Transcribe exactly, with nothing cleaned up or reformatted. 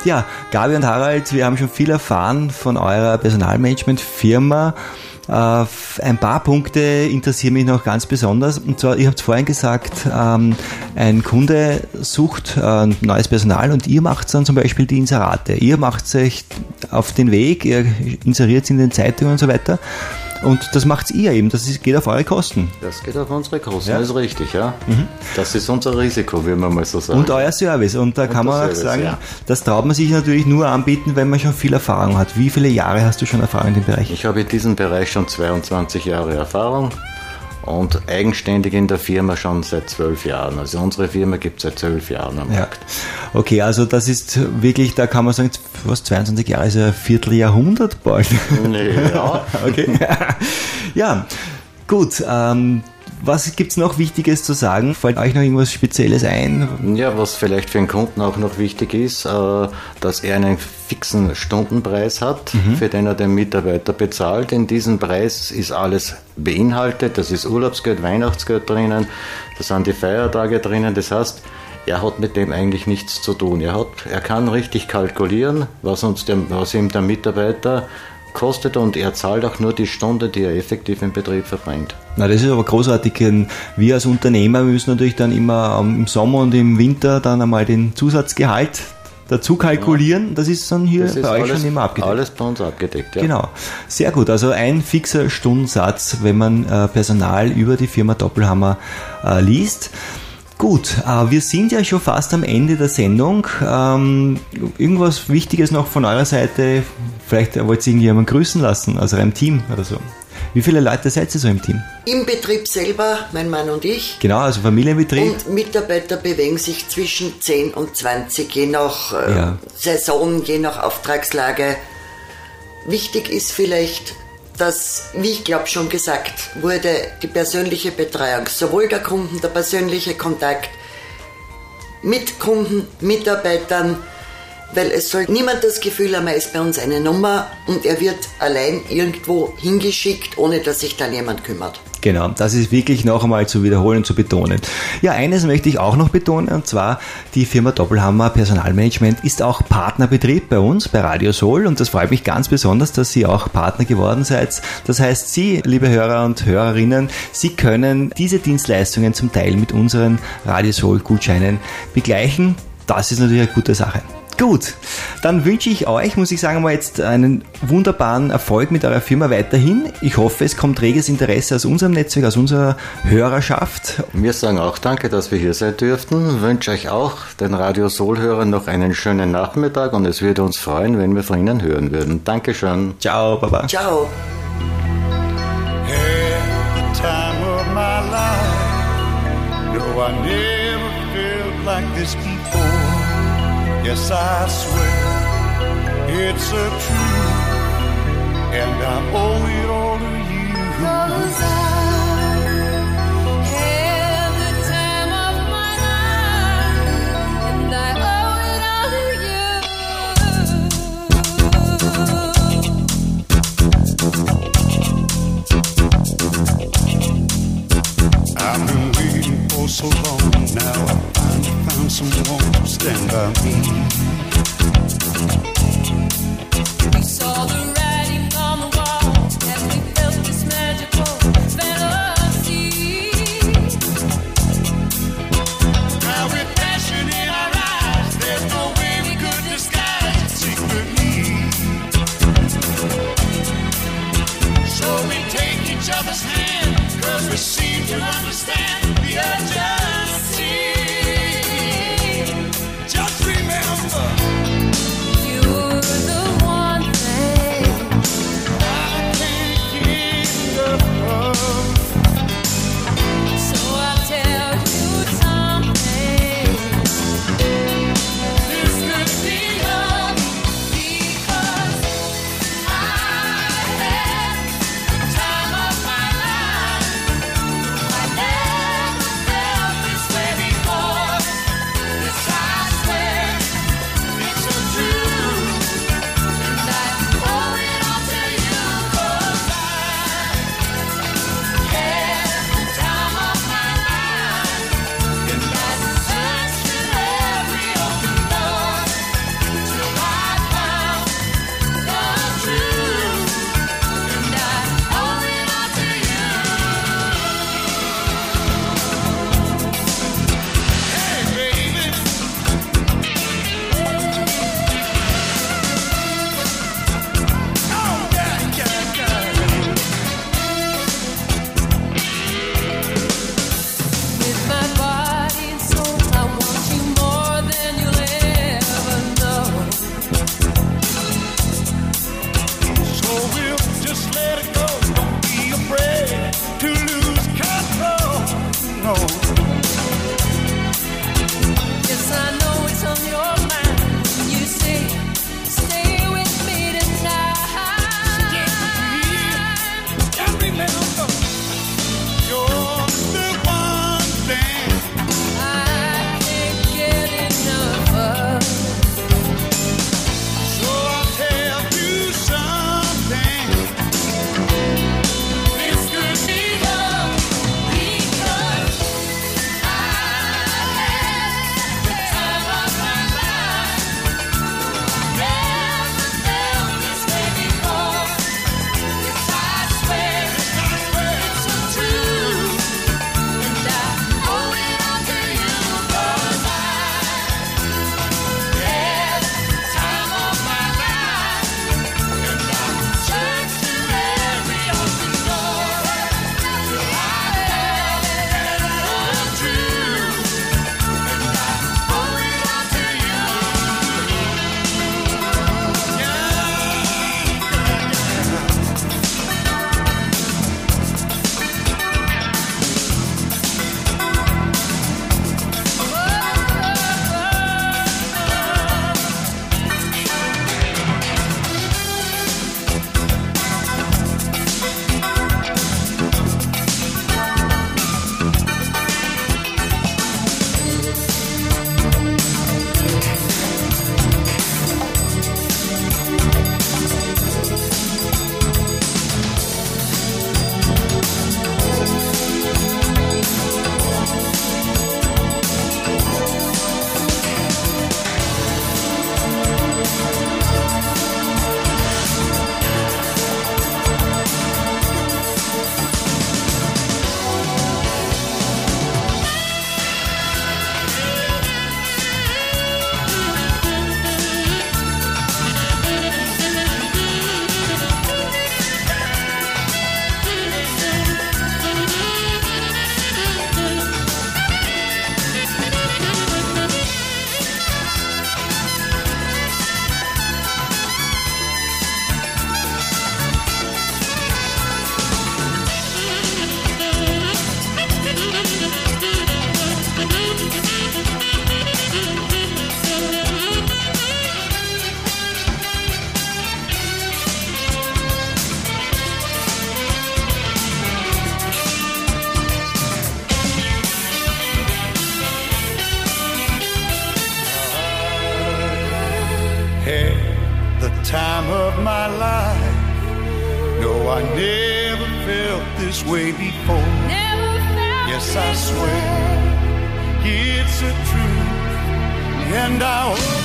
Ja, Gabi und Harald, wir haben schon viel erfahren von eurer Personalmanagement-Firma. Uh, ein paar Punkte interessieren mich noch ganz besonders. Und zwar, ihr habt vorhin gesagt, ähm, ein Kunde sucht äh, neues Personal und ihr macht dann zum Beispiel die Inserate. Ihr macht euch auf den Weg, ihr inseriert in den Zeitungen und so weiter. Und das macht ihr eben, das ist, geht auf eure Kosten. Das geht auf unsere Kosten, ja. Das ist richtig, ja. Mhm. Das ist unser Risiko, wie man mal so sagen. Und euer Service. Und da und kann man Service, auch sagen, ja. Das traut man sich natürlich nur anbieten, wenn man schon viel Erfahrung hat. Wie viele Jahre hast du schon Erfahrung in dem Bereich? Ich habe in diesem Bereich schon zweiundzwanzig Jahre Erfahrung und eigenständig in der Firma schon seit zwölf Jahren. Also unsere Firma gibt es seit zwölf Jahren am Markt. Ja. Okay, also das ist wirklich, da kann man sagen, was, zweiundzwanzig Jahre ist ja ein Vierteljahrhundert bald. Nee, ja. Okay. Ja, gut. Ähm, was gibt es noch Wichtiges zu sagen? Fällt euch noch irgendwas Spezielles ein? Ja, was vielleicht für den Kunden auch noch wichtig ist, äh, dass er einen fixen Stundenpreis hat, mhm. für den er den Mitarbeiter bezahlt. In diesem Preis ist alles beinhaltet. Das ist Urlaubsgeld, Weihnachtsgeld drinnen, da sind die Feiertage drinnen. Das heißt, er hat mit dem eigentlich nichts zu tun. Er, hat, er kann richtig kalkulieren, was, uns der, was ihm der Mitarbeiter kostet und er zahlt auch nur die Stunde, die er effektiv im Betrieb verbringt. Na, das ist aber großartig. Wir als Unternehmer müssen natürlich dann immer im Sommer und im Winter dann einmal den Zusatzgehalt dazu kalkulieren. Ja. Das ist dann hier das bei euch alles, schon immer abgedeckt. Alles bei uns abgedeckt, ja. Genau. Sehr gut. Also ein fixer Stundensatz, wenn man äh, Personal über die Firma Doppelhammer äh, liest. Gut, äh, wir sind ja schon fast am Ende der Sendung. Ähm, irgendwas Wichtiges noch von eurer Seite? Vielleicht wollt ihr irgendjemanden grüßen lassen, also eurem Team oder so. Wie viele Leute seid ihr so im Team? Im Betrieb selber, mein Mann und ich. Genau, also Familienbetrieb. Und Mitarbeiter bewegen sich zwischen zehn und zwanzig, je nach äh, ja. Saison, je nach Auftragslage. Wichtig ist vielleicht, dass, wie ich glaube schon gesagt wurde, die persönliche Betreuung, sowohl der Kunden, der persönliche Kontakt mit Kunden, Mitarbeitern, weil es soll niemand das Gefühl haben, er ist bei uns eine Nummer und er wird allein irgendwo hingeschickt, ohne dass sich dann jemand kümmert. Genau, das ist wirklich noch einmal zu wiederholen und zu betonen. Ja, eines möchte ich auch noch betonen, und zwar die Firma Doppelhammer Personalmanagement ist auch Partnerbetrieb bei uns, bei Radio Soul, und das freut mich ganz besonders, dass Sie auch Partner geworden seid. Das heißt, Sie, liebe Hörer und Hörerinnen, Sie können diese Dienstleistungen zum Teil mit unseren Radio Soul Gutscheinen begleichen. Das ist natürlich eine gute Sache. Gut, dann wünsche ich euch, muss ich sagen, mal jetzt einen wunderbaren Erfolg mit eurer Firma weiterhin. Ich hoffe, es kommt reges Interesse aus unserem Netzwerk, aus unserer Hörerschaft. Wir sagen auch danke, dass wir hier sein dürften. Ich wünsche euch auch, den Radio Soul-Hörern, noch einen schönen Nachmittag und es würde uns freuen, wenn wir von Ihnen hören würden. Dankeschön. Ciao, Baba. Ciao. Yes, I swear it's a truth, and I owe it all to you. 'Cause I had the time of my life, and I owe it all to you. I've been waiting for so long now. I found someone to stand by me. We saw the writing on the wall, and we felt this magical fantasy. Now with passion in our eyes, there's no way we could disguise it secretly. So we take each other's hand, 'cause we seem to understand the urgency. Just remember, you're the one thing I can't get enough of. So I'll tell you something. This could be love, because I had the time of my life. time of my life. No, I never felt this way before. Never felt yes, I swear it's a truth, and I hope